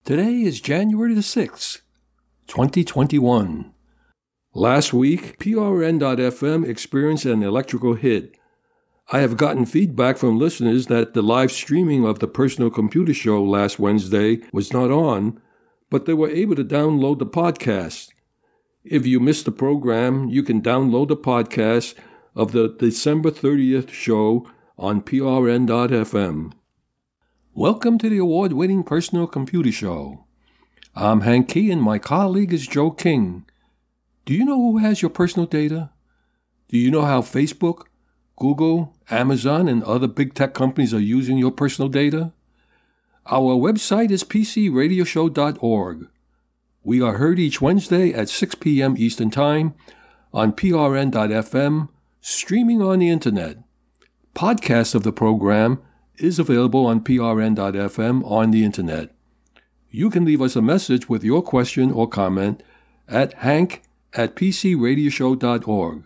Today is January the 6th, 2021. Last week, PRN.FM experienced an electrical hit. I have gotten feedback from listeners that the live streaming of the Personal Computer Show last Wednesday was not on, but they were able to download the podcast. If you missed the program, you can download the podcast of the December 30th show on PRN.FM. Welcome to the award-winning Personal Computer Show. I'm Hank Key and my colleague is Joe King. Do you know who has your personal data? Do you know how Facebook, Google, Amazon, and other big tech companies are using your personal data? Our website is pcradioshow.org. We are heard each Wednesday at 6 p.m. Eastern Time on prn.fm, streaming on the Internet. Podcast of the program is available on prn.fm on the Internet. You can leave us a message with your question or comment at hank@pcradioshow.org.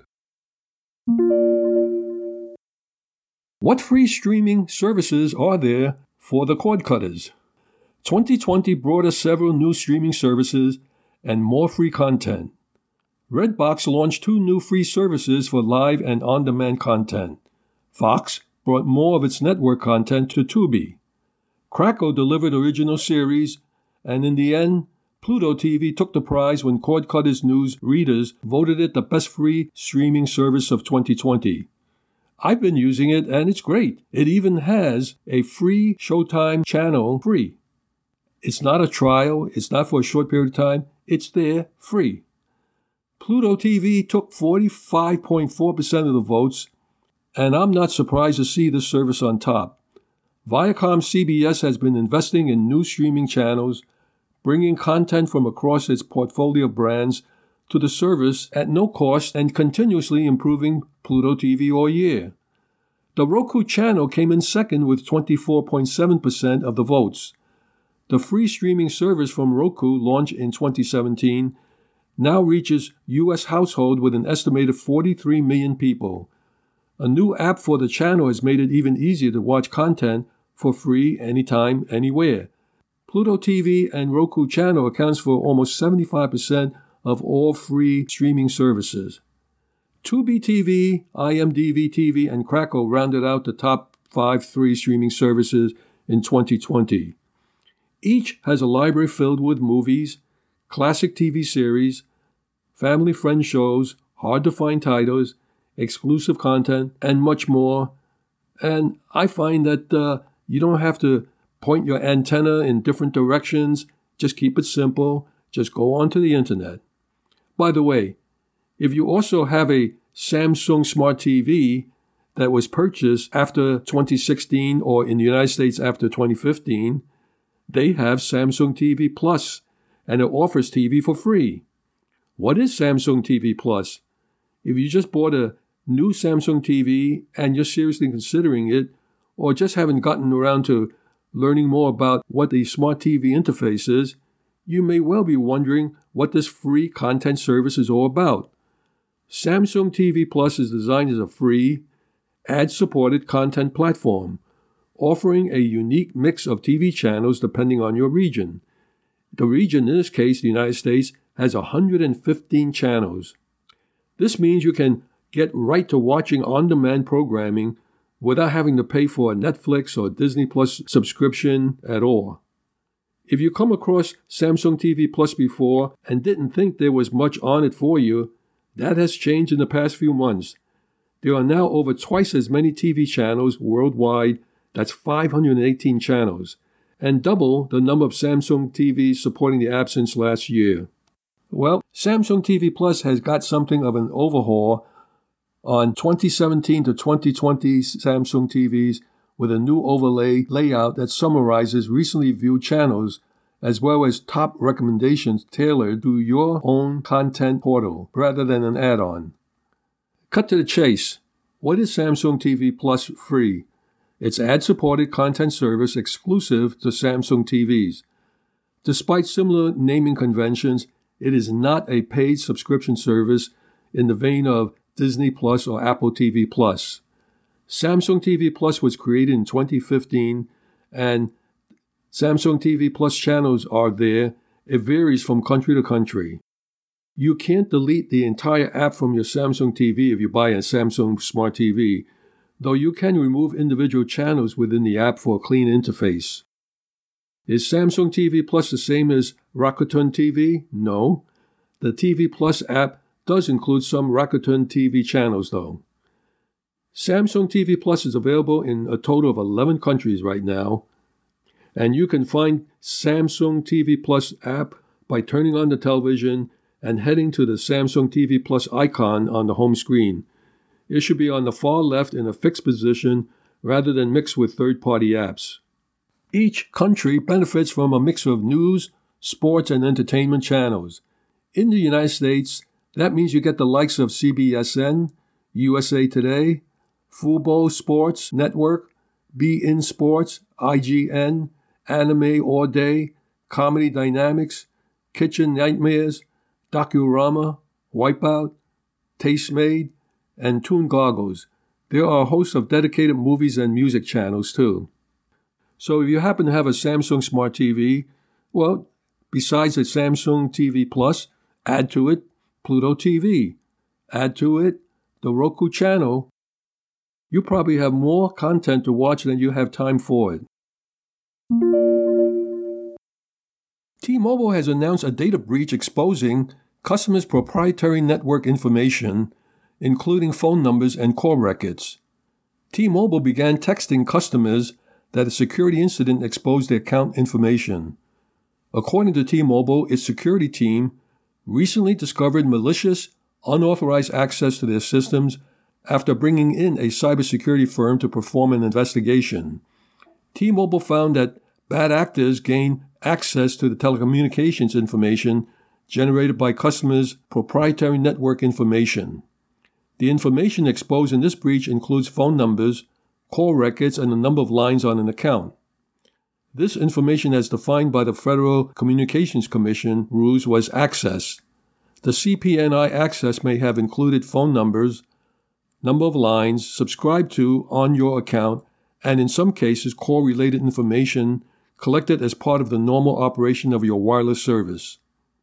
What free streaming services are there for the cord cutters? 2020 brought us several new streaming services and more free content. Redbox launched 2 new free services for live and on-demand content. Fox brought more of its network content to Tubi. Crackle delivered original series, and in the end, Pluto TV took the prize when Cord Cutters News readers voted it the best free streaming service of 2020. I've been using it, and it's great. It even has a free Showtime channel free. It's not a trial. It's not for a short period of time. It's there free. Pluto TV took 45.4% of the votes, and I'm not surprised to see this service on top. Viacom CBS has been investing in new streaming channels, bringing content from across its portfolio of brands to the service at no cost and continuously improving Pluto TV all year. The Roku channel came in second with 24.7% of the votes. The free streaming service from Roku, launched in 2017, now reaches U.S. households with an estimated 43 million people. A new app for the channel has made it even easier to watch content for free anytime, anywhere. Pluto TV and Roku channel accounts for almost 75% of all free streaming services. Tubi TV, IMDb TV, and Crackle rounded out the top 5 free streaming services in 2020. Each has a library filled with movies, classic TV series, family-friend shows, hard-to-find titles, exclusive content, and much more. And I find that you don't have to point your antenna in different directions. Just keep it simple. Just go onto the Internet. By the way, if you also have a Samsung Smart TV that was purchased after 2016 or in the United States after 2015, they have Samsung TV Plus, and it offers TV for free. What is Samsung TV Plus? If you just bought a new Samsung TV and you're seriously considering it, or just haven't gotten around to learning more about what the Smart TV interface is, you may well be wondering what this free content service is all about. Samsung TV Plus is designed as a free, ad-supported content platform, offering a unique mix of TV channels depending on your region. The region, in this case, the United States, has 115 channels. This means you can get right to watching on-demand programming without having to pay for a Netflix or Disney Plus subscription at all. If you come across Samsung TV Plus before and didn't think there was much on it for you, that has changed in the past few months. There are now over twice as many TV channels worldwide, that's 518 channels, and double the number of Samsung TVs supporting the app since last year. Well, Samsung TV Plus has got something of an overhaul on 2017 to 2020 Samsung TVs with a new overlay layout that summarizes recently viewed channels as well as top recommendations tailored to your own content portal rather than an add-on. Cut to the chase. What is Samsung TV Plus free? It's ad-supported content service exclusive to Samsung TVs. Despite similar naming conventions, it is not a paid subscription service in the vein of Disney Plus or Apple TV Plus. Samsung TV Plus was created in 2015, and Samsung TV Plus channels are there. It varies from country to country. You can't delete the entire app from your Samsung TV if you buy a Samsung Smart TV, though you can remove individual channels within the app for a clean interface. Is Samsung TV Plus the same as Rakuten TV? No. The TV Plus app does include some Rakuten TV channels, though. Samsung TV Plus is available in a total of 11 countries right now, and you can find Samsung TV Plus app by turning on the television and heading to the Samsung TV Plus icon on the home screen. It should be on the far left in a fixed position rather than mixed with third-party apps. Each country benefits from a mix of news, sports, and entertainment channels. In the United States, that means you get the likes of CBSN, USA Today, Fubo Sports Network, beIN Sports, IGN, Anime All Day, Comedy Dynamics, Kitchen Nightmares, Docurama, Wipeout, Tastemade, and Toon Goggles. There are a host of dedicated movies and music channels, too. So if you happen to have a Samsung Smart TV, well, besides the Samsung TV Plus, add to it Pluto TV. Add to it the Roku channel. You probably have more content to watch than you have time for it. T-Mobile has announced a data breach exposing customers' proprietary network information, including phone numbers and call records. T-Mobile began texting customers that a security incident exposed their account information. According to T-Mobile, its security team recently discovered malicious, unauthorized access to their systems after bringing in a cybersecurity firm to perform an investigation. T-Mobile found that bad actors gained access to the telecommunications information generated by customers' proprietary network information. The information exposed in this breach includes phone numbers, call records, and the number of lines on an account. This information, as defined by the Federal Communications Commission rules, was access. The CPNI access may have included phone numbers, number of lines subscribed to on your account, and in some cases, call-related information collected as part of the normal operation of your wireless service.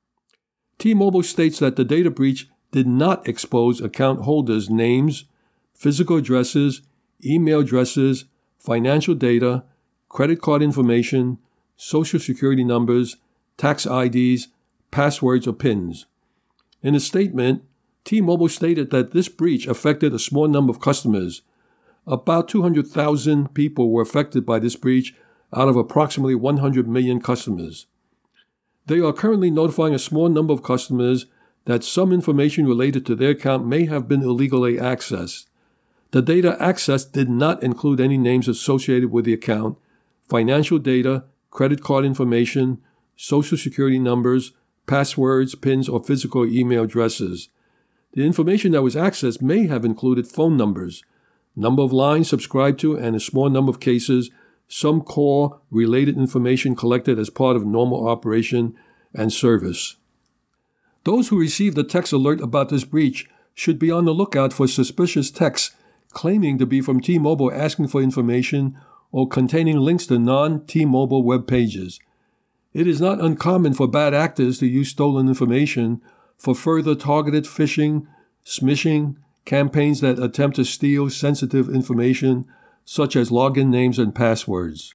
T-Mobile states that the data breach did not expose account holders' names, physical addresses, email addresses, financial data, credit card information, social security numbers, tax IDs, passwords, or PINs. In a statement, T-Mobile stated that this breach affected a small number of customers. About 200,000 people were affected by this breach out of approximately 100 million customers. They are currently notifying a small number of customers that some information related to their account may have been illegally accessed. The data accessed did not include any names associated with the account, financial data, credit card information, social security numbers, passwords, PINs, or physical email addresses. The information that was accessed may have included phone numbers, number of lines subscribed to, and in a small number of cases, some call-related information collected as part of normal operation and service. Those who received a text alert about this breach should be on the lookout for suspicious texts claiming to be from T-Mobile asking for information or containing links to non-T-Mobile web pages. It is not uncommon for bad actors to use stolen information for further targeted phishing, smishing, campaigns that attempt to steal sensitive information such as login names and passwords.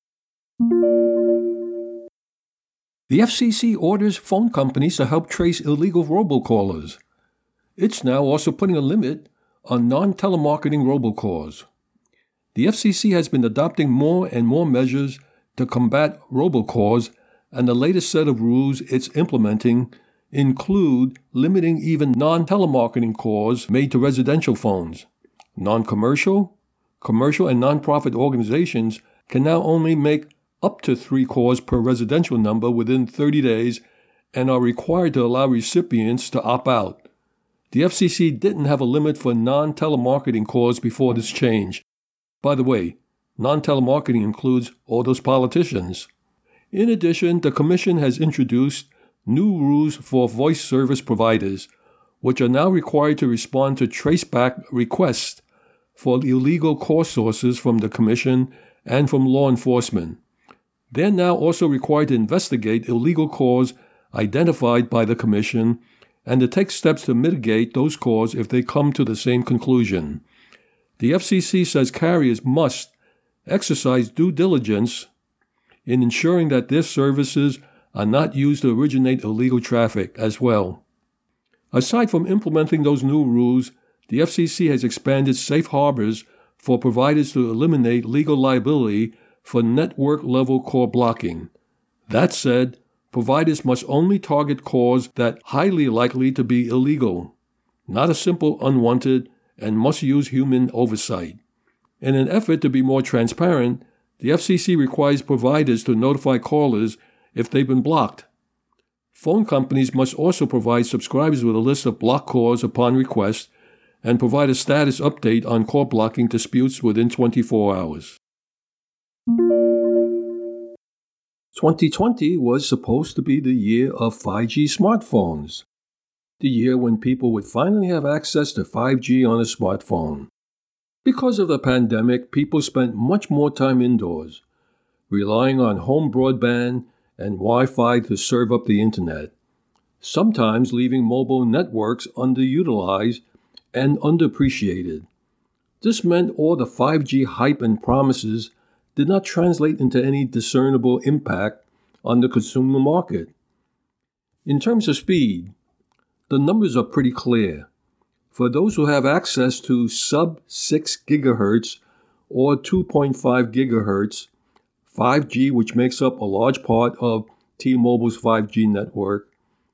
The FCC orders phone companies to help trace illegal robocallers. It's now also putting a limit on non-telemarketing robocalls. The FCC has been adopting more and more measures to combat robocalls, and the latest set of rules it's implementing include limiting even non-telemarketing calls made to residential phones. Non-commercial, commercial, and nonprofit organizations can now only make up to 3 calls per residential number within 30 days and are required to allow recipients to opt out. The FCC didn't have a limit for non-telemarketing calls before this change. By the way, non-telemarketing includes all those politicians. In addition, the Commission has introduced new rules for voice service providers, which are now required to respond to traceback requests for illegal call sources from the Commission and from law enforcement. They're now also required to investigate illegal calls identified by the Commission and to take steps to mitigate those calls if they come to the same conclusion. The FCC says carriers must exercise due diligence in ensuring that their services are not used to originate illegal traffic as well. Aside from implementing those new rules, the FCC has expanded safe harbors for providers to eliminate legal liability for network-level call blocking. That said, providers must only target calls that are highly likely to be illegal, not a simple unwanted, and must use human oversight. In an effort to be more transparent, the FCC requires providers to notify callers if they've been blocked. Phone companies must also provide subscribers with a list of blocked calls upon request and provide a status update on call blocking disputes within 24 hours. 2020 was supposed to be the year of 5G smartphones, the year when people would finally have access to 5G on a smartphone. Because of the pandemic, people spent much more time indoors, relying on home broadband and Wi-Fi to serve up the internet, sometimes leaving mobile networks underutilized and underappreciated. This meant all the 5G hype and promises did not translate into any discernible impact on the consumer market. In terms of speed, the numbers are pretty clear. For those who have access to sub-6 GHz or 2.5 GHz, 5G, which makes up a large part of T-Mobile's 5G network,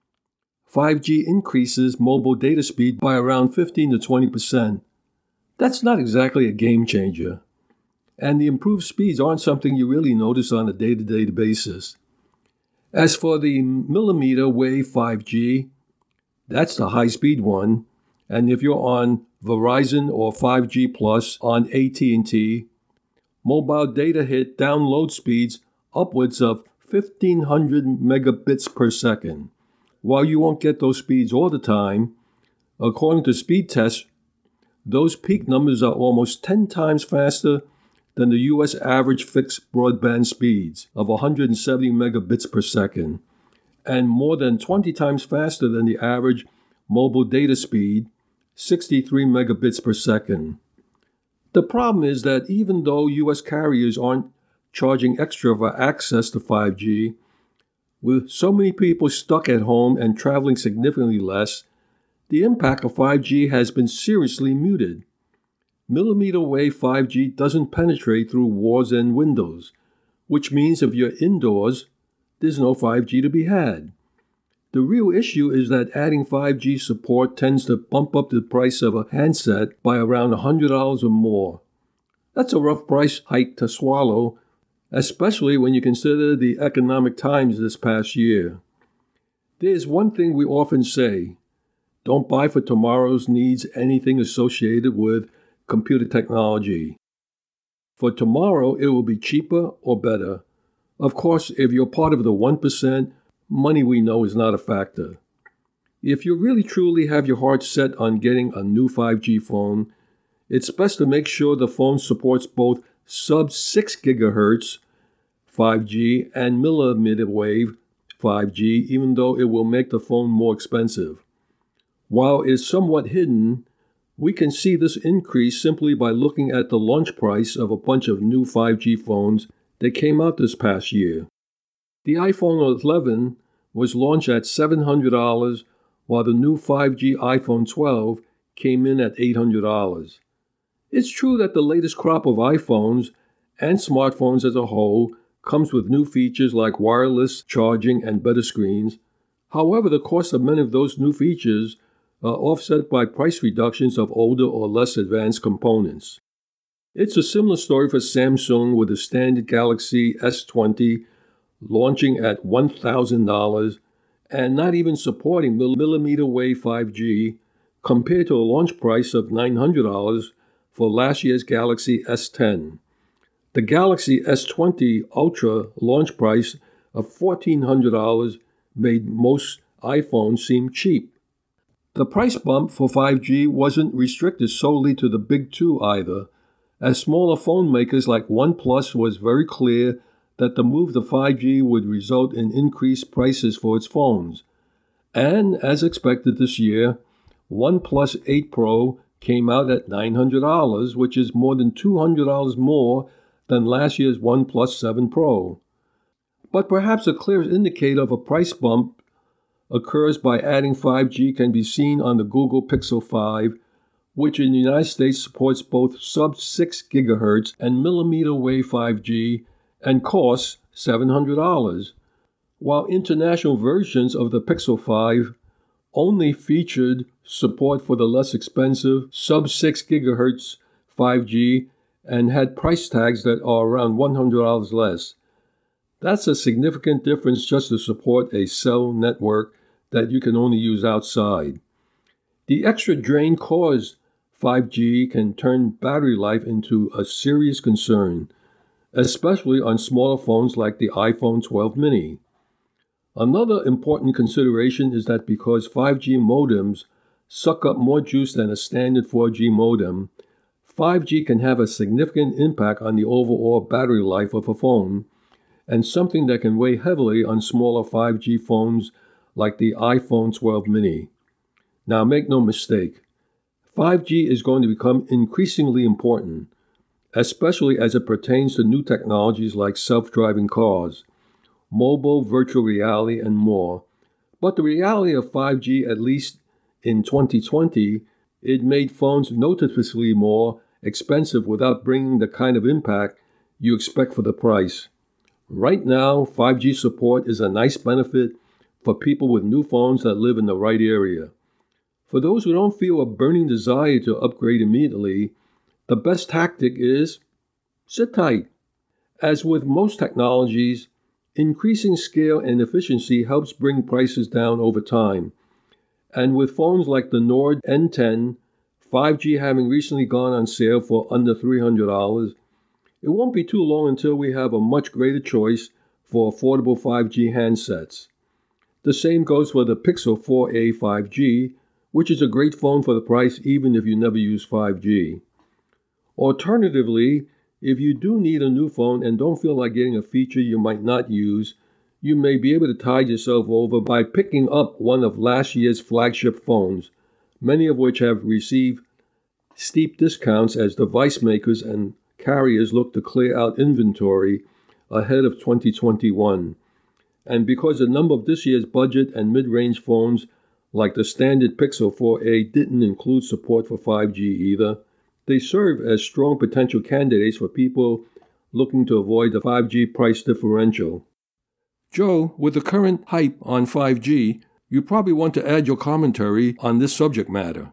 5G increases mobile data speed by around 15 to 20%. That's not exactly a game changer. And the improved speeds aren't something you really notice on a day-to-day basis. As for the millimeter wave 5G, that's the high-speed one, and if you're on Verizon or 5G Plus on AT&T, mobile data hit download speeds upwards of 1,500 megabits per second. While you won't get those speeds all the time, according to speed tests, those peak numbers are almost 10 times faster than the U.S. average fixed broadband speeds of 170 megabits per second, and more than 20 times faster than the average mobile data speed, 63 megabits per second. The problem is that even though U.S. carriers aren't charging extra for access to 5G, with so many people stuck at home and traveling significantly less, the impact of 5G has been seriously muted. Millimeter wave 5G doesn't penetrate through walls and windows, which means if you're indoors, there's no 5G to be had. The real issue is that adding 5G support tends to bump up the price of a handset by around $100 or more. That's a rough price hike to swallow, especially when you consider the economic times this past year. There's one thing we often say: don't buy for tomorrow's needs anything associated with computer technology. For tomorrow, it will be cheaper or better. Of course, if you're part of the 1%, money we know is not a factor. If you really truly have your heart set on getting a new 5G phone, it's best to make sure the phone supports both sub-6 GHz 5G and millimeter wave 5G, even though it will make the phone more expensive. While it's somewhat hidden, we can see this increase simply by looking at the launch price of a bunch of new 5G phones that came out this past year. The iPhone 11 was launched at $700, while the new 5G iPhone 12 came in at $800. It's true that the latest crop of iPhones and smartphones as a whole comes with new features like wireless charging and better screens. However, the cost of many of those new features are offset by price reductions of older or less advanced components. It's a similar story for Samsung with the standard Galaxy S20 launching at $1,000 and not even supporting millimeter wave 5G compared to a launch price of $900 for last year's Galaxy S10. The Galaxy S20 Ultra launch price of $1,400 made most iPhones seem cheap. The price bump for 5G wasn't restricted solely to the big two either, as smaller phone makers like OnePlus was very clear that the move to 5G would result in increased prices for its phones. And as expected this year, OnePlus 8 Pro came out at $900, which is more than $200 more than last year's OnePlus 7 Pro. But perhaps a clear indicator of a price bump occurs by adding 5G can be seen on the Google Pixel 5, which in the United States supports both sub-6 GHz and millimeter wave 5G and costs $700, while international versions of the Pixel 5 only featured support for the less expensive sub-6 GHz 5G and had price tags that are around $100 less. That's a significant difference just to support a cell network that you can only use outside. The extra drain caused 5G can turn battery life into a serious concern, especially on smaller phones like the iPhone 12 mini. Another important consideration is that because 5G modems suck up more juice than a standard 4G modem, 5G can have a significant impact on the overall battery life of a phone, and something that can weigh heavily on smaller 5G phones like the iPhone 12 mini. Now, make no mistake, 5G is going to become increasingly important, especially as it pertains to new technologies like self-driving cars, mobile virtual reality, and more. But the reality of 5G, at least in 2020, it made phones noticeably more expensive without bringing the kind of impact you expect for the price. Right now, 5G support is a nice benefit for people with new phones that live in the right area. For those who don't feel a burning desire to upgrade immediately, the best tactic is sit tight. As with most technologies, increasing scale and efficiency helps bring prices down over time. And with phones like the Nord N10, 5G having recently gone on sale for under $300, it won't be too long until we have a much greater choice for affordable 5G handsets. The same goes for the Pixel 4a 5G, which is a great phone for the price even if you never use 5G. Alternatively, if you do need a new phone and don't feel like getting a feature you might not use, you may be able to tide yourself over by picking up one of last year's flagship phones, many of which have received steep discounts as device makers and carriers look to clear out inventory ahead of 2021. And because a number of this year's budget and mid-range phones like the standard Pixel 4a didn't include support for 5G either, they serve as strong potential candidates for people looking to avoid the 5G price differential. Joe, with the current hype on 5G, you probably want to add your commentary on this subject matter.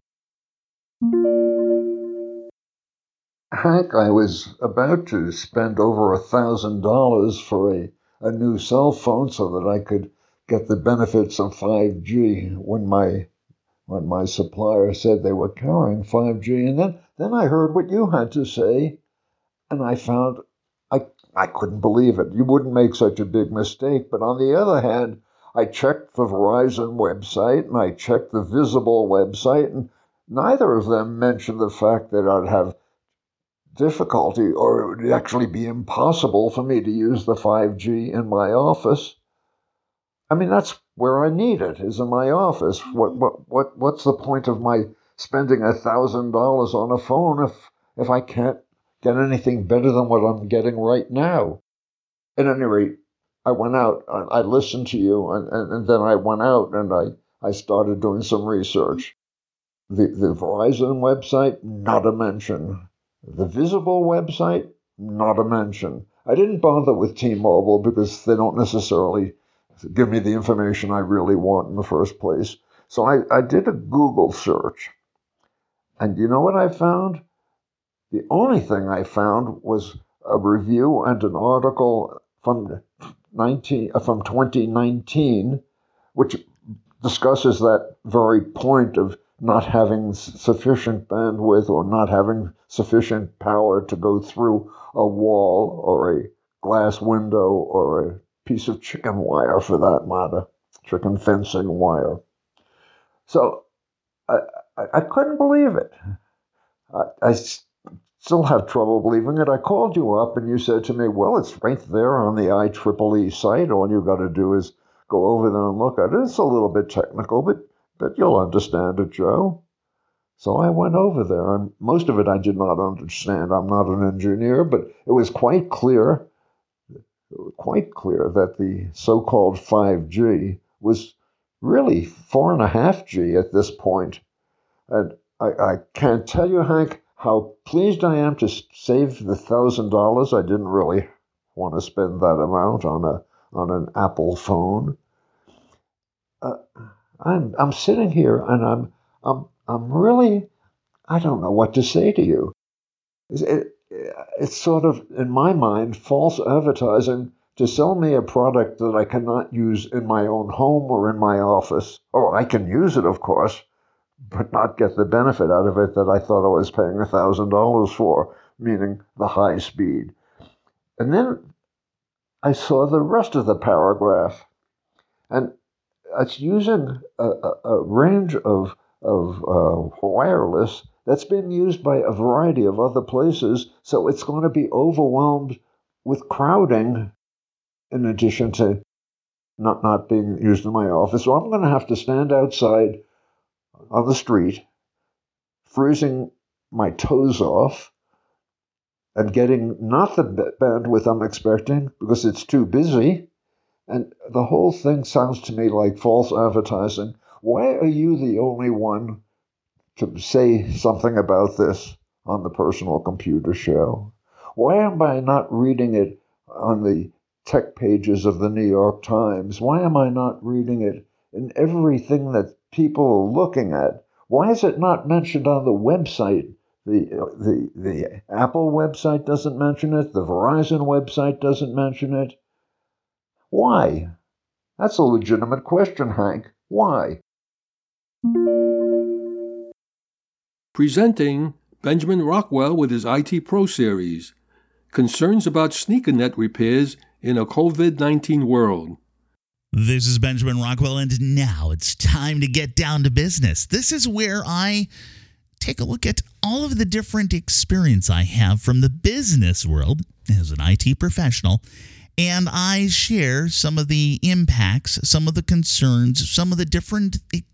Hank, I was about to spend over $1,000 for a new cell phone so that I could get the benefits of 5G when my supplier said they were carrying 5G. And then I heard what you had to say, and I found I couldn't believe it. You wouldn't make such a big mistake. But on the other hand, I checked the Verizon website and I checked the Visible website, and neither of them mentioned the fact that I'd have difficulty or it would actually be impossible for me to use the 5G in my office. I mean, that's where I need it, is in my office. What's the point of my spending $1,000 on a phone if I can't get anything better than what I'm getting right now? At any rate, I went out, I listened to you, and then I went out and I started doing some research. The Verizon website, not a mention. The Visible website, not a mention. I didn't bother with T-Mobile because they don't necessarily give me the information I really want in the first place. So I did a Google search. And you know what I found? The only thing I found was a review and an article from 2019, which discusses that very point of not having sufficient bandwidth or not having sufficient power to go through a wall or a glass window or a piece of chicken wire, for that matter, chicken fencing wire. So I couldn't believe it. I still have trouble believing it. I called you up and you said to me, well, it's right there on the IEEE site. All you got to do is go over there and look at it. It's a little bit technical, but you'll understand it, Joe. So I went over there, and most of it I did not understand. I'm not an engineer, but it was quite clear that the so-called 5G was really 4.5G at this point. And I can't tell you, Hank, how pleased I am to save the $1,000. I didn't really want to spend that amount on an Apple phone. I'm sitting here and I'm really, I don't know what to say to you. It's sort of, in my mind, false advertising to sell me a product that I cannot use in my own home or in my office. Oh, I can use it, of course, but not get the benefit out of it that I thought I was paying $1,000 for, meaning the high speed. And then I saw the rest of the paragraph, and it's using a range of wireless that's been used by a variety of other places, so it's going to be overwhelmed with crowding in addition to not being used in my office. So I'm going to have to stand outside on the street, freezing my toes off and getting not the bandwidth I'm expecting because it's too busy. And the whole thing sounds to me like false advertising. Why are you the only one to say something about this on the Personal Computer Show? Why am I not reading it on the tech pages of the New York Times? Why am I not reading it in everything that people are looking at? Why is it not mentioned on the website? The Apple website doesn't mention it. The Verizon website doesn't mention it. Why? That's a legitimate question, Hank. Why? Presenting Benjamin Rockwell with his IT Pro Series. Concerns about SneakerNet repairs in a COVID-19 world. This is Benjamin Rockwell, and now it's time to get down to business. This is where I take a look at all of the different experience I have from the business world as an IT professional, and I share some of the impacts, some of the concerns, some of the different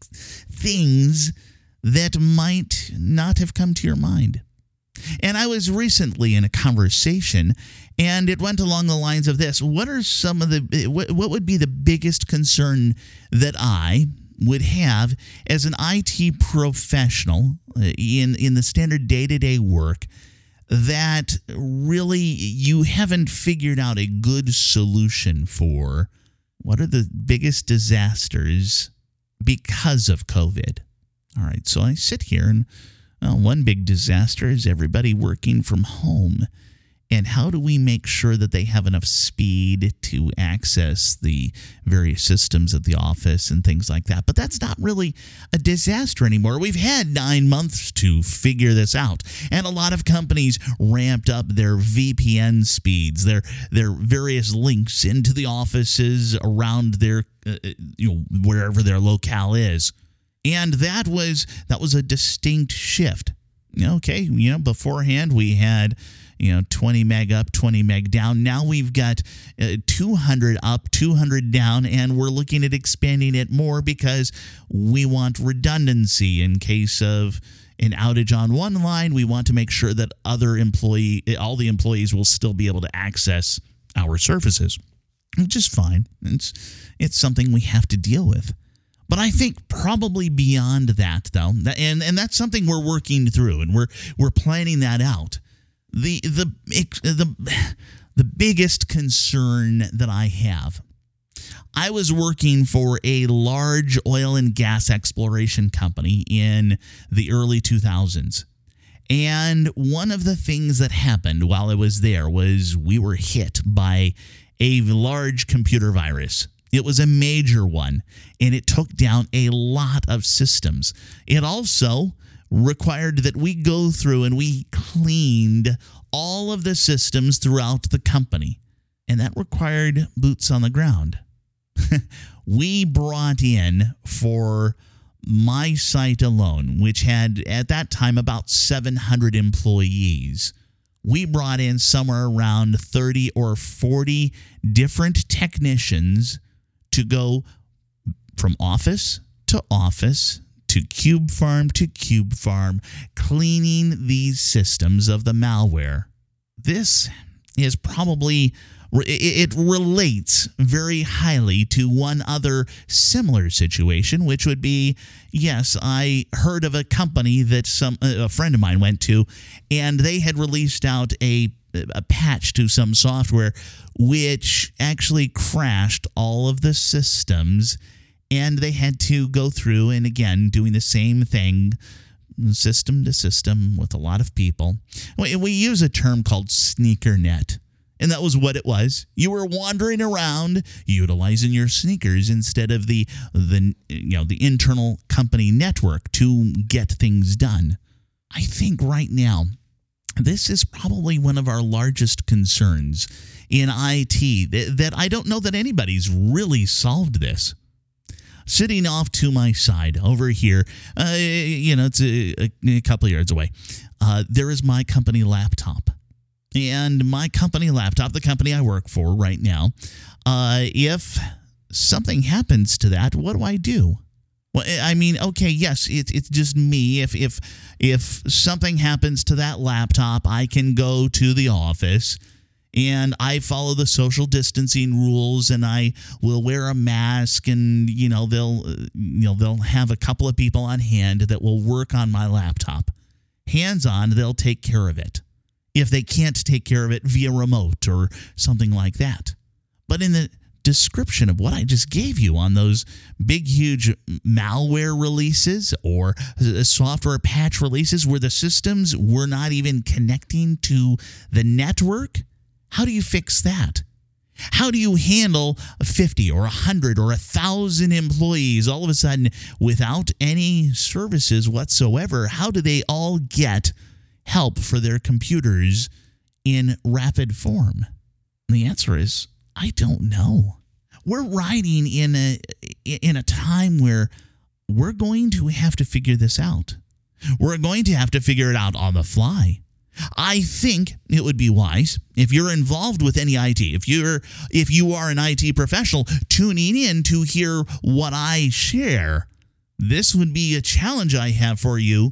things that might not have come to your mind. And I was recently in a conversation, and it went along the lines of this. What are some of the, what would be the biggest concern that I would have as an IT professional in the standard day-to-day work that really you haven't figured out a good solution for? What are the biggest disasters because of COVID? All right, so I sit here and one big disaster is everybody working from home. And how do we make sure that they have enough speed to access the various systems at the office and things like that? But that's not really a disaster anymore. We've had 9 months to figure this out. And a lot of companies ramped up their VPN speeds, their various links into the offices around their, wherever their locale is. And that was a distinct shift. Okay, beforehand we had 20 meg up, 20 meg down. Now we've got 200 up, 200 down, and we're looking at expanding it more because we want redundancy in case of an outage on one line. We want to make sure that all the employees will still be able to access our services, which is fine. It's something we have to deal with. But I think probably beyond that, though, and that's something we're working through, and we're planning that out. The biggest concern that I have, I was working for a large oil and gas exploration company in the early 2000s. And one of the things that happened while I was there was we were hit by a large computer virus. It was a major one, and it took down a lot of systems. It also required that we go through and we cleaned all of the systems throughout the company, and that required boots on the ground. We brought in, for my site alone, which had at that time about 700 employees, we brought in somewhere around 30 or 40 different technicians to go from office to office to cube farm to cube farm, cleaning these systems of the malware. This is probably, it relates very highly to one other similar situation, which would be, yes, I heard of a company that a friend of mine went to, and they had released out a patch to some software which actually crashed all of the systems, and they had to go through and, again, doing the same thing, system to system with a lot of people. We use a term called sneaker net. And that was what it was. You were wandering around utilizing your sneakers instead of the internal company network to get things done. I think right now, this is probably one of our largest concerns in IT, that I don't know that anybody's really solved this. Sitting off to my side over here, it's a couple of yards away, there is my company laptop. And my company laptop, the company I work for right now, if something happens to that, what do I do? Well, I mean, okay, yes, it's just me. If something happens to that laptop, I can go to the office and I follow the social distancing rules, and I will wear a mask, and they'll have a couple of people on hand that will work on my laptop. Hands on, they'll take care of it, if they can't take care of it via remote or something like that. But in the description of what I just gave you on those big, huge malware releases or software patch releases where the systems were not even connecting to the network, how do you fix that? How do you handle 50 or 100 or 1,000 employees all of a sudden without any services whatsoever? How do they all get help for their computers in rapid form? And the answer is, I don't know. We're riding in a time where we're going to have to figure this out. We're going to have to figure it out on the fly. I think it would be wise, if you're involved with any IT, if you are an IT professional tuning in to hear what I share, this would be a challenge I have for you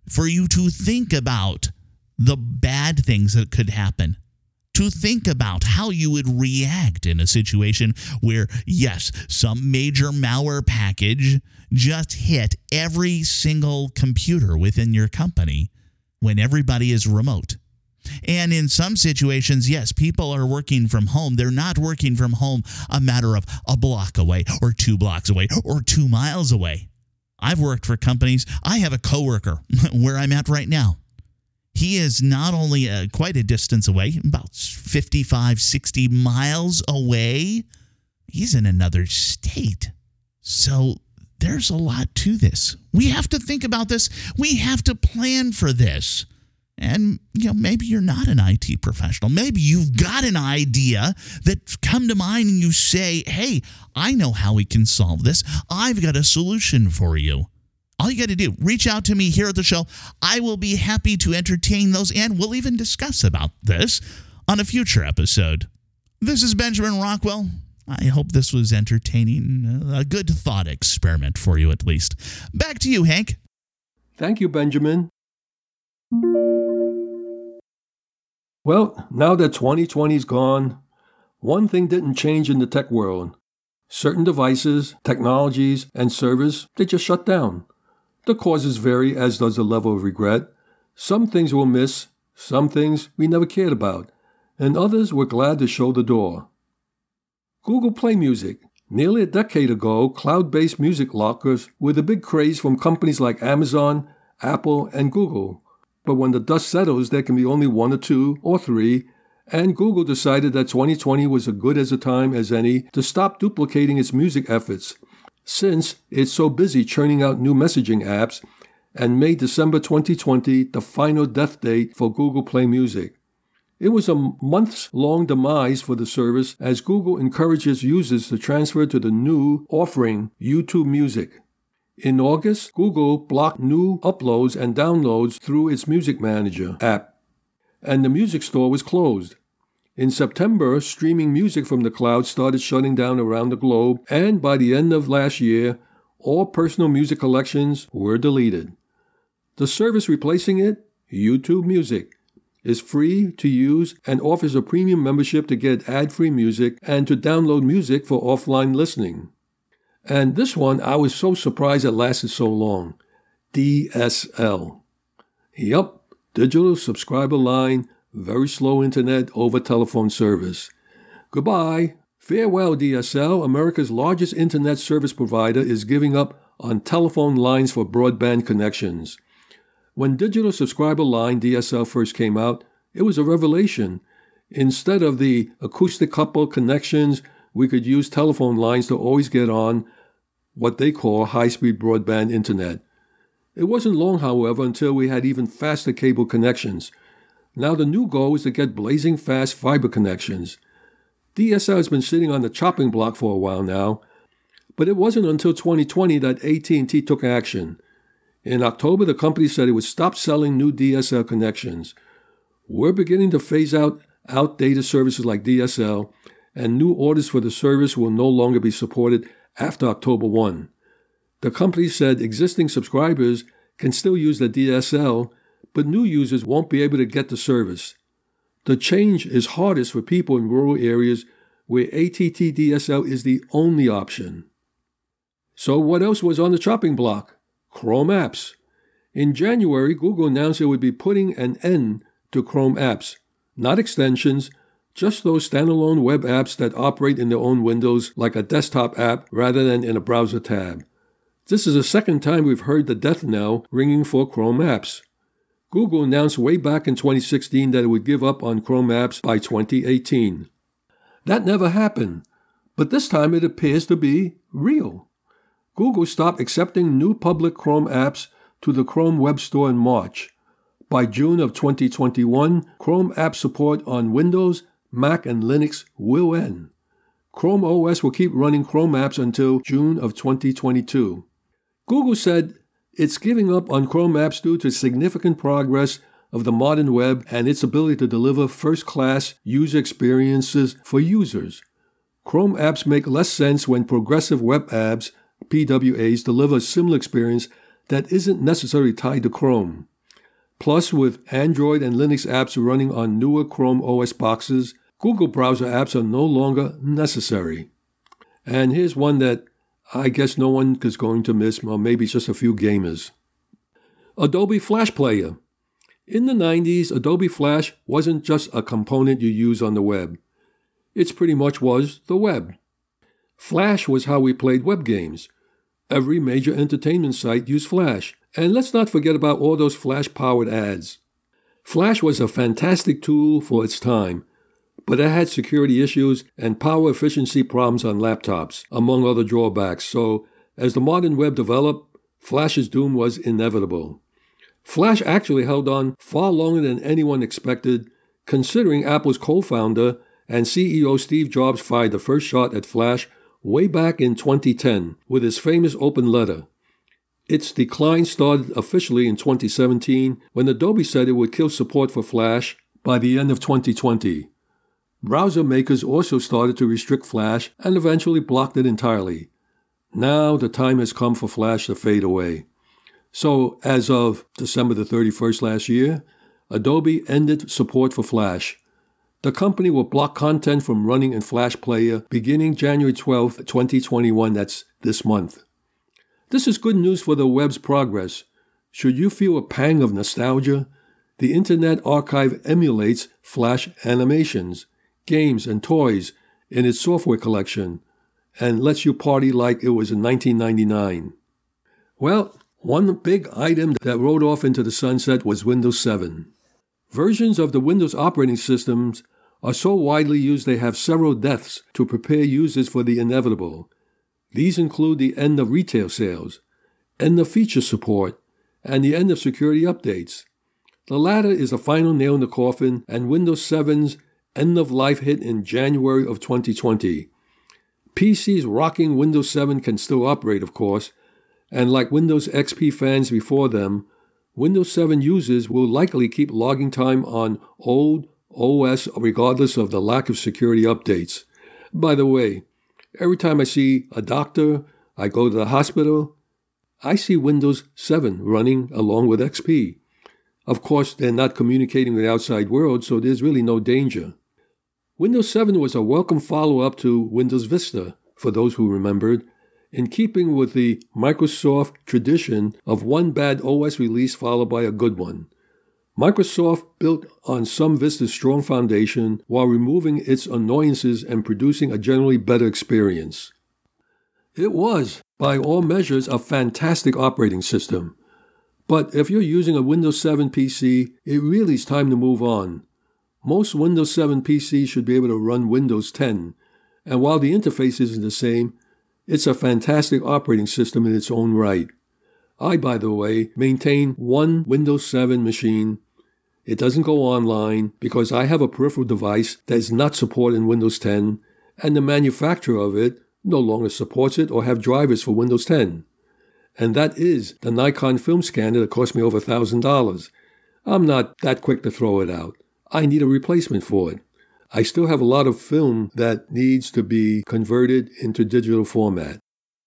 to think about the bad things that could happen, to think about how you would react in a situation where, yes, some major malware package just hit every single computer within your company when everybody is remote. And in some situations, yes, people are working from home. They're not working from home a matter of a block away or 2 blocks away or 2 miles away. I've worked for companies. I have a coworker where I'm at right now. He is not only quite a distance away, about 55, 60 miles away, he's in another state. So there's a lot to this. We have to think about this. We have to plan for this. And, maybe you're not an IT professional. Maybe you've got an idea that's come to mind and you say, hey, I know how we can solve this. I've got a solution for you. All you got to do, reach out to me here at the show. I will be happy to entertain those, and we'll even discuss about this on a future episode. This is Benjamin Rockwell. I hope this was entertaining, a good thought experiment for you at least. Back to you, Hank. Thank you, Benjamin. Well, now that 2020's gone, one thing didn't change in the tech world. Certain devices, technologies, and servers, they just shut down. The causes vary, as does the level of regret. Some things we'll miss, some things we never cared about, and others we're glad to show the door. Google Play Music. Nearly a decade ago, cloud-based music lockers were the big craze from companies like Amazon, Apple, and Google. But when the dust settles, there can be only 1 or 2 or 3, and Google decided that 2020 was as good as a time as any to stop duplicating its music efforts, since it's so busy churning out new messaging apps, and made December 2020 the final death date for Google Play Music. It was a months-long demise for the service as Google encourages users to transfer to the new offering, YouTube Music. In August, Google blocked new uploads and downloads through its Music Manager app, and the music store was closed. In September, streaming music from the cloud started shutting down around the globe, and by the end of last year, all personal music collections were deleted. The service replacing it, YouTube Music, is free to use and offers a premium membership to get ad-free music and to download music for offline listening. And this one, I was so surprised it lasted so long. DSL. Yup, Digital Subscriber Line, very slow internet over telephone service. Goodbye. Farewell, DSL. America's largest internet service provider is giving up on telephone lines for broadband connections. When Digital Subscriber Line, DSL, first came out, it was a revelation. Instead of the acoustic couple connections, we could use telephone lines to always get on what they call high-speed broadband internet. It wasn't long, however, until we had even faster cable connections. Now the new goal is to get blazing fast fiber connections. DSL has been sitting on the chopping block for a while now, but it wasn't until 2020 that AT&T took action. In October, the company said it would stop selling new DSL connections. We're beginning to phase out outdated services like DSL, and new orders for the service will no longer be supported after October 1. The company said existing subscribers can still use the DSL, but new users won't be able to get the service. The change is hardest for people in rural areas where AT&T DSL is the only option. So what else was on the chopping block? Chrome apps. In January, Google announced it would be putting an end to Chrome apps, not extensions, just those standalone web apps that operate in their own windows like a desktop app rather than in a browser tab. This is the second time we've heard the death knell ringing for Chrome apps. Google announced way back in 2016 that it would give up on Chrome apps by 2018. That never happened, but this time it appears to be real. Google stopped accepting new public Chrome apps to the Chrome Web Store in March. By June of 2021, Chrome app support on Windows, Mac, and Linux will end. Chrome OS will keep running Chrome apps until June of 2022. Google said it's giving up on Chrome apps due to significant progress of the modern web and its ability to deliver first-class user experiences for users. Chrome apps make less sense when progressive web apps, PWAs, deliver a similar experience that isn't necessarily tied to Chrome. Plus, with Android and Linux apps running on newer Chrome OS boxes, Google browser apps are no longer necessary. And here's one that I guess no one is going to miss, or maybe just a few gamers. Adobe Flash Player. In the 90s, Adobe Flash wasn't just a component you use on the web. It pretty much was the web. Flash was how we played web games. Every major entertainment site used Flash. And let's not forget about all those Flash-powered ads. Flash was a fantastic tool for its time, but it had security issues and power efficiency problems on laptops, among other drawbacks. So, as the modern web developed, Flash's doom was inevitable. Flash actually held on far longer than anyone expected, considering Apple's co-founder and CEO Steve Jobs fired the first shot at Flash way back in 2010 with his famous open letter. Its decline started officially in 2017 when Adobe said it would kill support for Flash by the end of 2020. Browser makers also started to restrict Flash and eventually blocked it entirely. Now the time has come for Flash to fade away. So, as of December the 31st last year, Adobe ended support for Flash. The company will block content from running in Flash Player beginning January 12, 2021, that's this month. This is good news for the web's progress. Should you feel a pang of nostalgia, the Internet Archive emulates Flash animations, games, and toys in its software collection, and lets you party like it was in 1999. Well, one big item that rode off into the sunset was Windows 7. Versions of the Windows operating systems are so widely used they have several deaths to prepare users for the inevitable. These include the end of retail sales, end of feature support, and the end of security updates. The latter is the final nail in the coffin, and Windows 7's end of life hit in January of 2020. PCs rocking Windows 7 can still operate, of course, And like Windows XP fans before them, Windows 7 users will likely keep logging time on old OS regardless of the lack of security updates. By the way, every time I see a doctor, I go to the hospital, I see Windows 7 running along with XP. Of course, they're not communicating with the outside world, so there's really no danger. Windows 7 was a welcome follow-up to Windows Vista, for those who remembered, in keeping with the Microsoft tradition of one bad OS release followed by a good one. Microsoft built on some Vista's strong foundation while removing its annoyances and producing a generally better experience. It was, by all measures, a fantastic operating system. But if you're using a Windows 7 PC, it really is time to move on. Most Windows 7 PCs should be able to run Windows 10, and while the interface isn't the same, it's a fantastic operating system in its own right. I, by the way, maintain one Windows 7 machine. It doesn't go online because I have a peripheral device that is not supported in Windows 10, and the manufacturer of it no longer supports it or have drivers for Windows 10. And that is the Nikon film scanner that cost me over $1,000. I'm not that quick to throw it out. I need a replacement for it. I still have a lot of film that needs to be converted into digital format.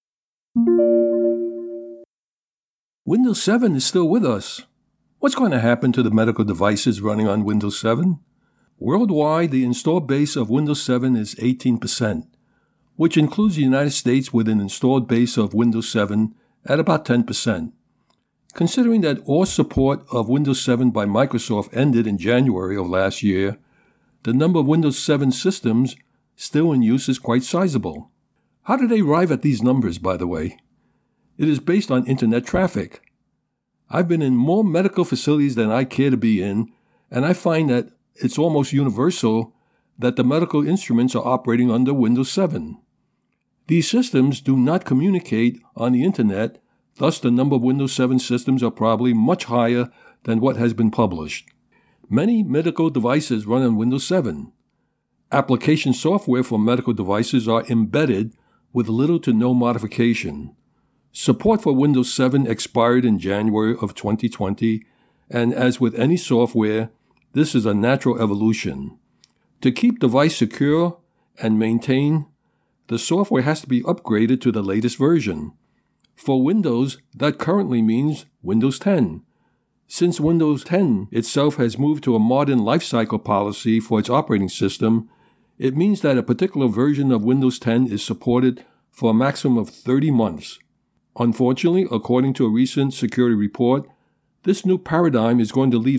Windows 7 is still with us. What's going to happen to the medical devices running on Windows 7? Worldwide, the installed base of Windows 7 is 18%, which includes the United States with an installed base of Windows 7 at about 10%. Considering that all support of Windows 7 by Microsoft ended in January of last year, the number of Windows 7 systems still in use is quite sizable. How did they arrive at these numbers, by the way? It is based on internet traffic. I've been in more medical facilities than I care to be in, and I find that it's almost universal that the medical instruments are operating under Windows 7. These systems do not communicate on the internet, thus the number of Windows 7 systems are probably much higher than what has been published. Many medical devices run on Windows 7. Application software for medical devices are embedded with little to no modification. Support for Windows 7 expired in January of 2020, and as with any software, this is a natural evolution. To keep device secure and maintained, the software has to be upgraded to the latest version. For Windows, that currently means Windows 10. Since Windows 10 itself has moved to a modern lifecycle policy for its operating system, it means that a particular version of Windows 10 is supported for a maximum of 30 months. Unfortunately, according to a recent security report, this new paradigm is going to leave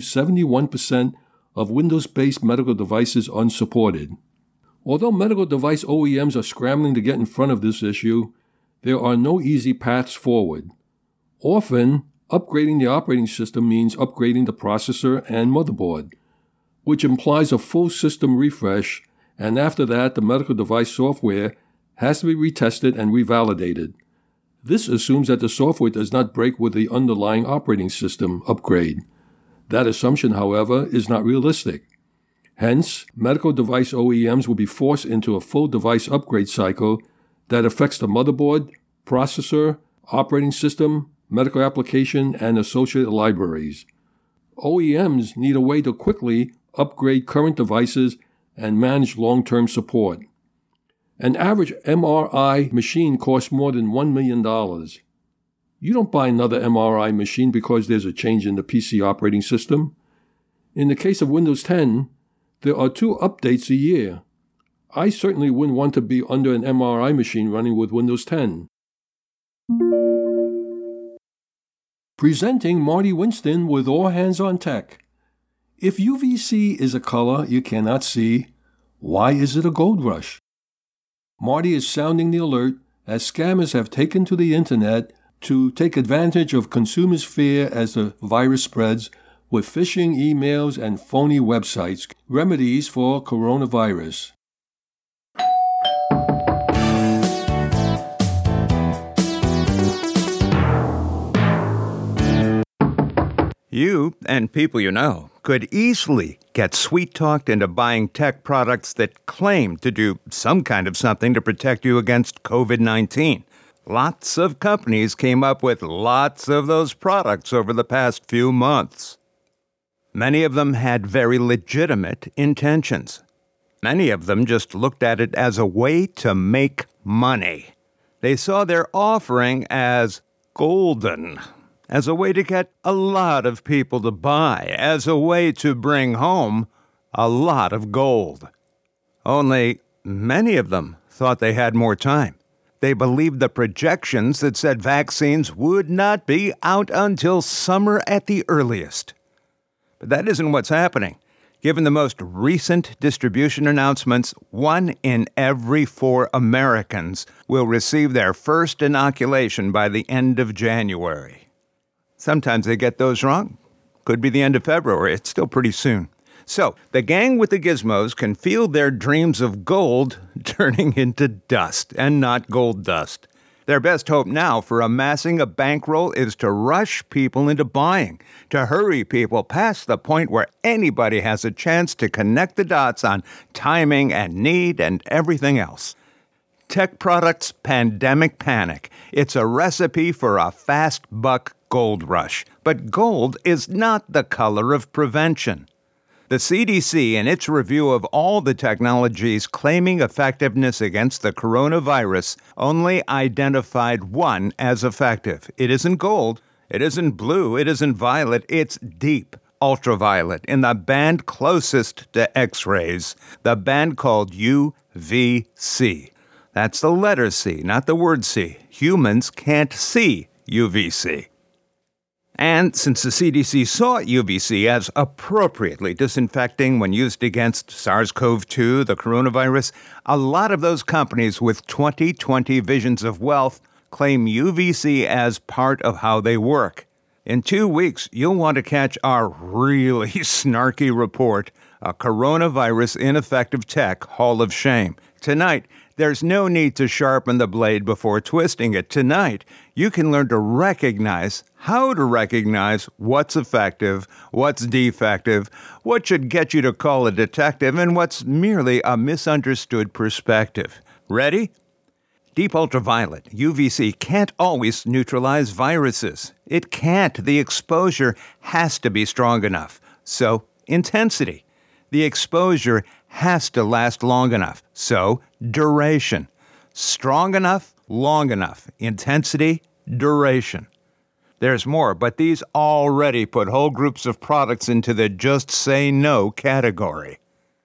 71% of Windows-based medical devices unsupported. Although medical device OEMs are scrambling to get in front of this issue, there are no easy paths forward. Often, upgrading the operating system means upgrading the processor and motherboard, which implies a full system refresh, and after that, the medical device software has to be retested and revalidated. This assumes that the software does not break with the underlying operating system upgrade. That assumption, however, is not realistic. Hence, medical device OEMs will be forced into a full device upgrade cycle that affects the motherboard, processor, operating system, medical application, and associated libraries. OEMs need a way to quickly upgrade current devices and manage long-term support. An average MRI machine costs more than $1 million. You don't buy another MRI machine because there's a change in the PC operating system. In the case of Windows 10, there are 2 updates a year. I certainly wouldn't want to be under an MRI machine running with Windows 10. Presenting Marty Winston with All Hands on Tech. If UVC is a color you cannot see, why is it a gold rush? Marty is sounding the alert as scammers have taken to the internet to take advantage of consumers' fear as the virus spreads with phishing emails and phony websites, remedies for coronavirus. You and people you know could easily get sweet-talked into buying tech products that claim to do some kind of something to protect you against COVID-19. Lots of companies came up with lots of those products over the past few months. Many of them had very legitimate intentions. Many of them just looked at it as a way to make money. They saw their offering as golden, as a way to get a lot of people to buy, as a way to bring home a lot of gold. Only many of them thought they had more time. They believed the projections that said vaccines would not be out until summer at the earliest. But that isn't what's happening. Given the most recent distribution announcements, 1 in every 4 Americans will receive their first inoculation by the end of January. Sometimes they get those wrong. Could be the end of February. It's still pretty soon. So, the gang with the gizmos can feel their dreams of gold turning into dust, and not gold dust. Their best hope now for amassing a bankroll is to rush people into buying, to hurry people past the point where anybody has a chance to connect the dots on timing and need and everything else. Tech Products Pandemic Panic. It's a recipe for a fast buck gold rush. But gold is not the color of prevention. The CDC, in its review of all the technologies claiming effectiveness against the coronavirus, only identified one as effective. It isn't gold, it isn't blue, it isn't violet, it's deep ultraviolet in the band closest to X-rays, the band called UVC. That's the letter C, not the word C. Humans can't see UVC. And since the CDC saw UVC as appropriately disinfecting when used against SARS-CoV-2, the coronavirus, a lot of those companies with 20/20 visions of wealth claim UVC as part of how they work. In 2 weeks, you'll want to catch our really snarky report, a Coronavirus Ineffective Tech Hall of Shame. Tonight, there's no need to sharpen the blade before twisting it. Tonight, you can learn to recognize how to recognize what's effective, what's defective, what should get you to call a detective, and what's merely a misunderstood perspective. Ready? Deep ultraviolet, UVC, can't always neutralize viruses. It can't. The exposure has to be strong enough. So, intensity. The exposure has to last long enough. So, duration. Strong enough, long enough. Intensity, duration. There's more, but these already put whole groups of products into the just say no category.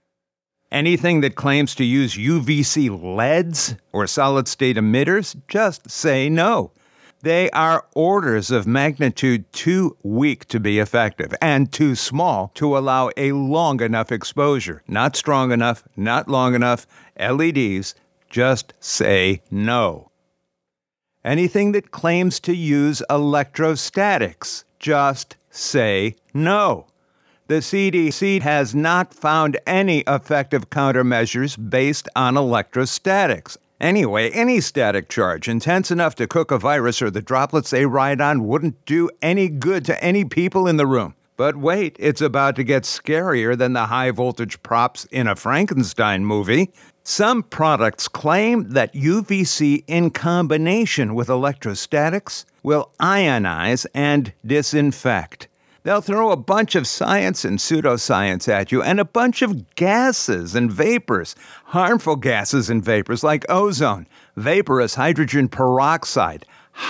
Anything that claims to use UVC LEDs or solid-state emitters, just say no. They are orders of magnitude too weak to be effective and too small to allow a long enough exposure. Not strong enough, not long enough. LEDs, just say no. Anything that claims to use electrostatics, just say no. The CDC has not found any effective countermeasures based on electrostatics. Anyway, any static charge intense enough to cook a virus or the droplets they ride on wouldn't do any good to any people in the room. But wait, it's about to get scarier than the high-voltage props in a Frankenstein movie. Some products claim that UVC in combination with electrostatics will ionize and disinfect. They'll throw a bunch of science and pseudoscience at you and a bunch of gases and vapors, harmful gases and vapors like ozone, vaporous hydrogen peroxide,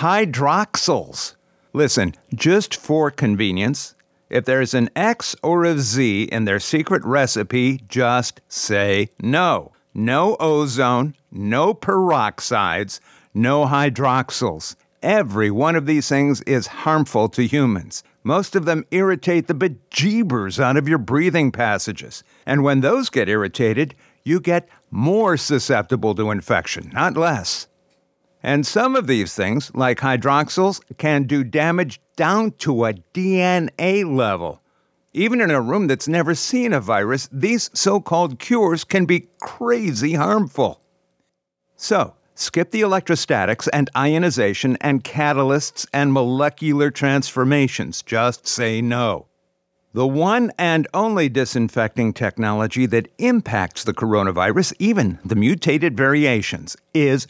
hydroxyls. Listen, just for convenience, if there's an X or a Z in their secret recipe, just say no. No ozone, no peroxides, no hydroxyls. Every one of these things is harmful to humans. Most of them irritate the bejeebers out of your breathing passages. And when those get irritated, you get more susceptible to infection, not less. And some of these things, like hydroxyls, can do damage down to a DNA level. Even in a room that's never seen a virus, these so-called cures can be crazy harmful. So, skip the electrostatics and ionization and catalysts and molecular transformations. Just say no. The one and only disinfecting technology that impacts the coronavirus, even the mutated variations, is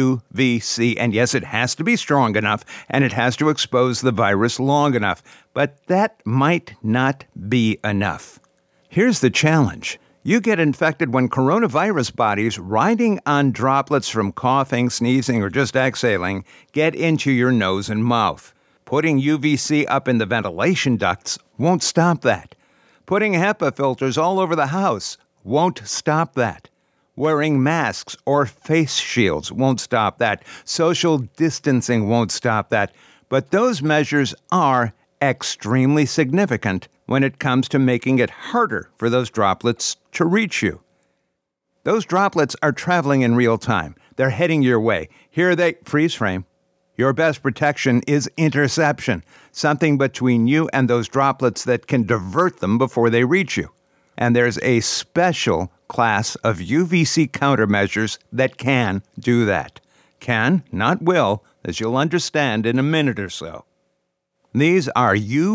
UVC. And yes, it has to be strong enough, and it has to expose the virus long enough. But that might not be enough. Here's the challenge. You get infected when coronavirus bodies riding on droplets from coughing, sneezing, or just exhaling get into your nose and mouth. Putting UVC up in the ventilation ducts won't stop that. Putting HEPA filters all over the house won't stop that. Wearing masks or face shields won't stop that. Social distancing won't stop that. But those measures are extremely significant when it comes to making it harder for those droplets to reach you. Those droplets are traveling in real time. They're heading your way. Here they freeze frame. Your best protection is interception, something between you and those droplets that can divert them before they reach you. And there's a special class of UVC countermeasures that can do that. Can, not will, as you'll understand in a minute or so. These are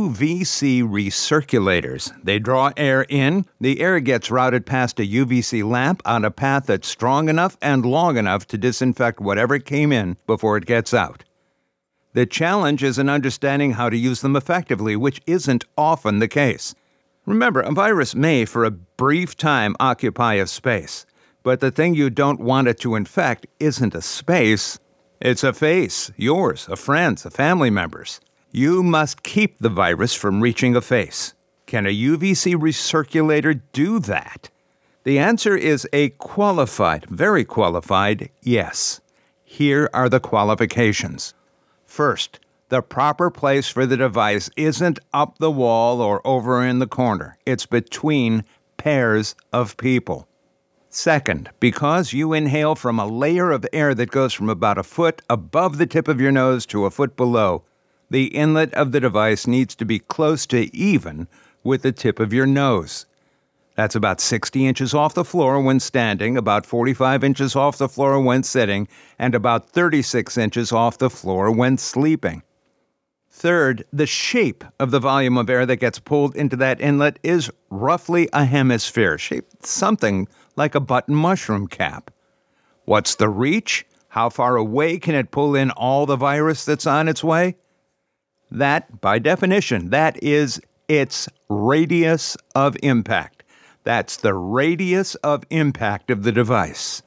UVC recirculators. They draw air in. The air gets routed past a UVC lamp on a path that's strong enough and long enough to disinfect whatever came in before it gets out. The challenge is in understanding how to use them effectively, which isn't often the case. Remember, a virus may, for a brief time, occupy a space. But the thing you don't want it to infect isn't a space. It's a face, yours, a friend's, a family member's. You must keep the virus from reaching a face. Can a UVC recirculator do that? The answer is a qualified, very qualified, yes. Here are the qualifications. First, the proper place for the device isn't up the wall or over in the corner. It's between pairs of people. Second, because you inhale from a layer of air that goes from about a foot above the tip of your nose to a foot below, the inlet of the device needs to be close to even with the tip of your nose. That's about 60 inches off the floor when standing, about 45 inches off the floor when sitting, and about 36 inches off the floor when sleeping. Third, the shape of the volume of air that gets pulled into that inlet is roughly a hemisphere, shaped something like a button mushroom cap. What's the reach? How far away can it pull in all the virus that's on its way? That, by definition, that is its radius of impact. That's the radius of impact of the device.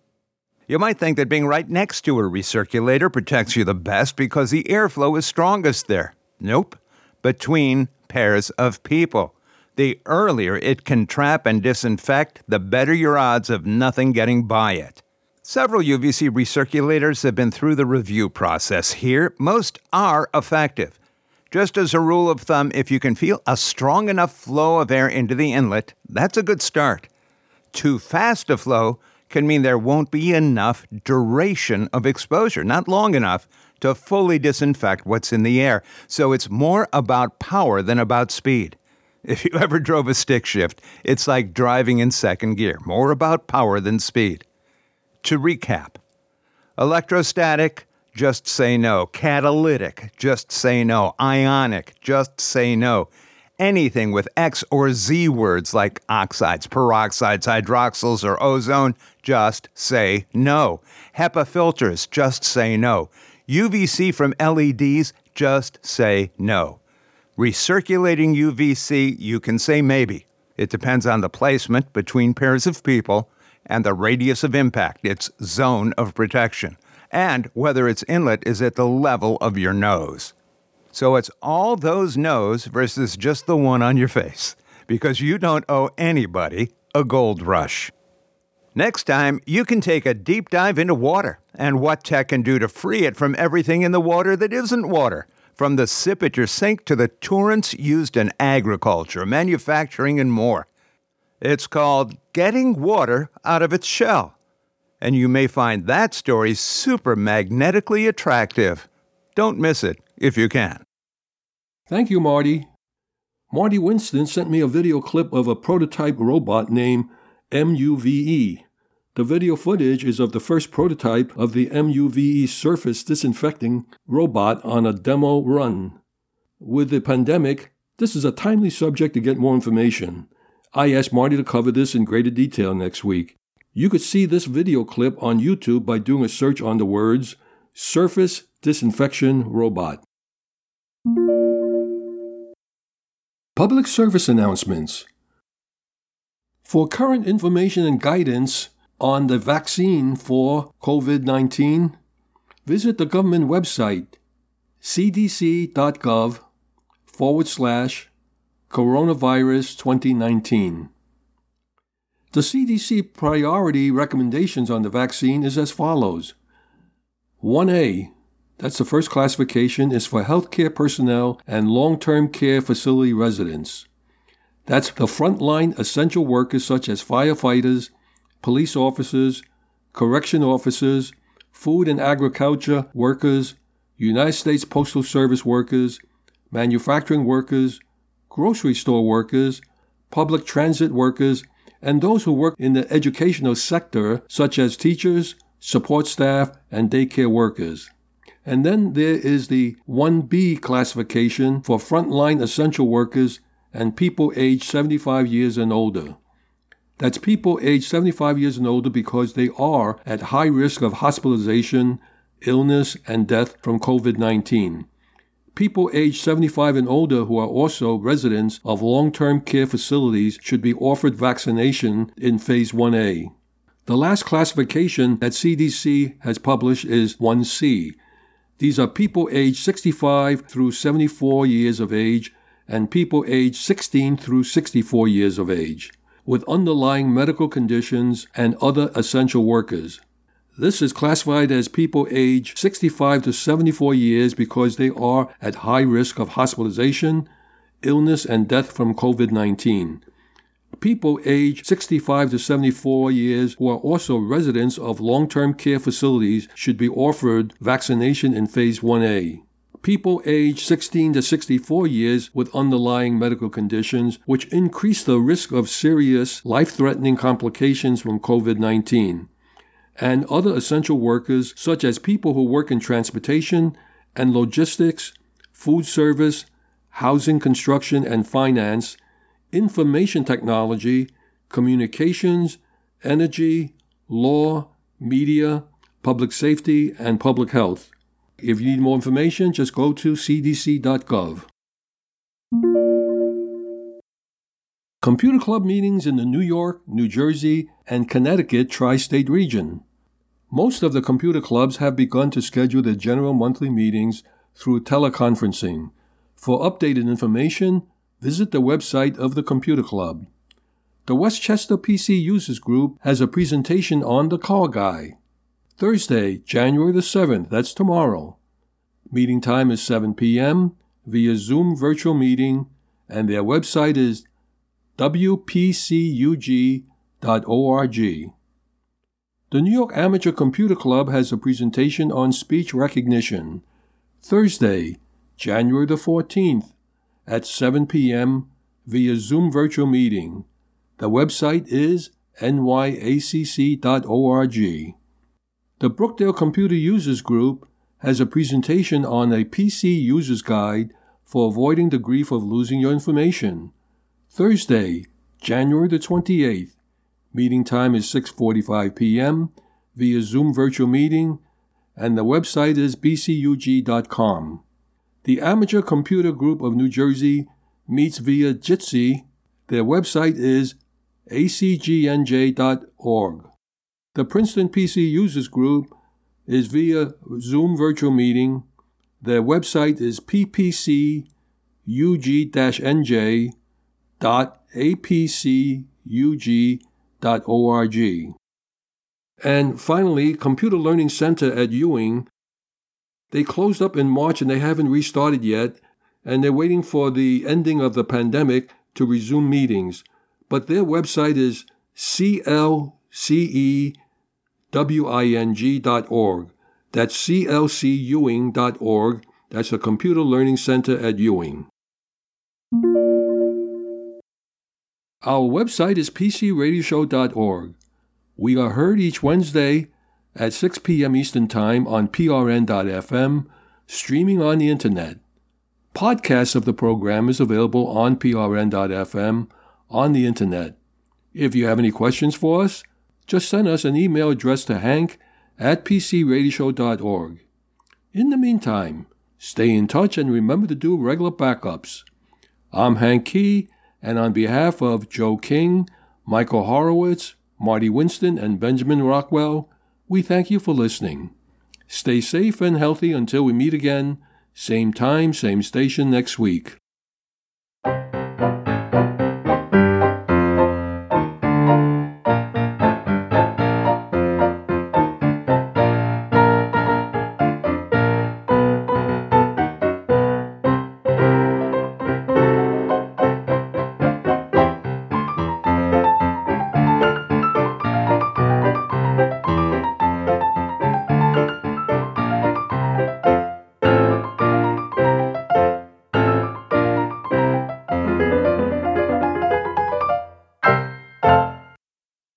You might think that being right next to a recirculator protects you the best because the airflow is strongest there. Nope. Between pairs of people. The earlier it can trap and disinfect, the better your odds of nothing getting by it. Several UVC recirculators have been through the review process here. Most are effective. Just as a rule of thumb, if you can feel a strong enough flow of air into the inlet, that's a good start. Too fast a flow can mean there won't be enough duration of exposure, not long enough to fully disinfect what's in the air. So it's more about power than about speed. If you ever drove a stick shift, it's like driving in second gear, more about power than speed. To recap, electrostatic, just say no. Catalytic, just say no. Ionic, just say no. Anything with X or Z words like oxides, peroxides, hydroxyls, or ozone, just say no. HEPA filters, just say no. UVC from LEDs, just say no. Recirculating UVC, you can say maybe. It depends on the placement between pairs of people and the radius of impact, its zone of protection, and whether its inlet is at the level of your nose. So it's all those no's versus just the one on your face, because you don't owe anybody a gold rush. Next time, you can take a deep dive into water and what tech can do to free it from everything in the water that isn't water, from the sip at your sink to the torrents used in agriculture, manufacturing, and more. It's called Getting Water Out of Its Shell. And you may find that story super magnetically attractive. Don't miss it if you can. Thank you, Marty. Marty Winston sent me a video clip of a prototype robot named MUVE. The video footage is of the first prototype of the MUVE surface disinfecting robot on a demo run. With the pandemic, This is a timely subject to get more information. I asked Marty to cover this in greater detail next week. You could see this video clip on YouTube by doing a search on the words Surface Disinfection Robot. Public service announcements. For current information and guidance on the vaccine for COVID-19, visit the government website cdc.gov/coronavirus 2019. The CDC priority recommendations on the vaccine is as follows. 1A, that's the first classification, is for healthcare personnel and long-term care facility residents. That's the frontline essential workers such as firefighters, police officers, correction officers, food and agriculture workers, United States Postal Service workers, manufacturing workers, grocery store workers, public transit workers, and those who work in the educational sector such as teachers, support staff, and daycare workers. And then there is the 1B classification for frontline essential workers and people aged 75 years and older. That's people aged 75 years and older because they are at high risk of hospitalization, illness, and death from COVID-19. People aged 75 and older who are also residents of long-term care facilities should be offered vaccination in Phase 1A. The last classification that CDC has published is 1C. These are people aged 65 through 74 years of age and people aged 16 through 64 years of age, with underlying medical conditions and other essential workers. This is classified as people aged 65 to 74 years because they are at high risk of hospitalization, illness, and death from COVID-19. People aged 65 to 74 years who are also residents of long-term care facilities should be offered vaccination in Phase 1A. People aged 16 to 64 years with underlying medical conditions which increase the risk of serious, life-threatening complications from COVID-19. And other essential workers, such as people who work in transportation and logistics, food service, housing construction and finance, information technology, communications, energy, law, media, public safety, and public health. If you need more information, just go to cdc.gov. Computer Club meetings in the New York, New Jersey, and Connecticut tri-state region. Most of the computer clubs have begun to schedule their general monthly meetings through teleconferencing. For updated information, visit the website of the Computer Club. The Westchester PC Users Group has a presentation on the Car Guy. Thursday, January the 7th, that's tomorrow. Meeting time is 7 p.m. via Zoom virtual meeting, and their website is wpcug.org. The New York Amateur Computer Club has a presentation on speech recognition. Thursday, January the 14th, at 7 p.m. via Zoom virtual meeting. The website is nyacc.org. The Brookdale Computer Users Group has a presentation on a PC User's Guide for avoiding the grief of losing your information. Thursday, January the 28th. Meeting time is 6:45 p.m. via Zoom virtual meeting, and the website is bcug.com. The Amateur Computer Group of New Jersey meets via Jitsi. Their website is acgnj.org. The Princeton PC Users Group is via Zoom virtual meeting. Their website is ppcug.apcug.org. And finally, Computer Learning Center at Ewing. They closed up in March and they haven't restarted yet, and they're waiting for the ending of the pandemic to resume meetings. But their website is clcewing.org. That's clcewing.org. That's the Computer Learning Center at Ewing. Our website is pcradioshow.org. We are heard each Wednesday at 6 p.m. Eastern Time on prn.fm, streaming on the Internet. Podcast of the program is available on prn.fm on the internet. If you have any questions for us, just send us an email address to hank@pcradioshow.org. In the meantime, stay in touch and remember to do regular backups. I'm Hank Key, and on behalf of Joe King, Michael Horowitz, Marty Winston, and Benjamin Rockwell, we thank you for listening. Stay safe and healthy until we meet again, same time, same station next week.